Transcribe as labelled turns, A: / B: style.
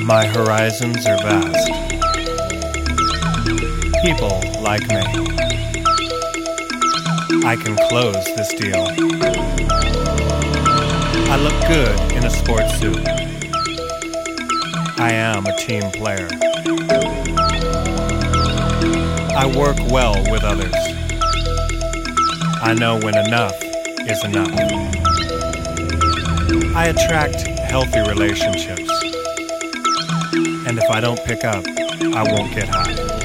A: My horizons are vast. People like me. I can close this deal. I look good in a sports suit. I am a team player. I work well with others. I know when enough is enough. I attract healthy relationships. And if I don't pick up, I won't get high.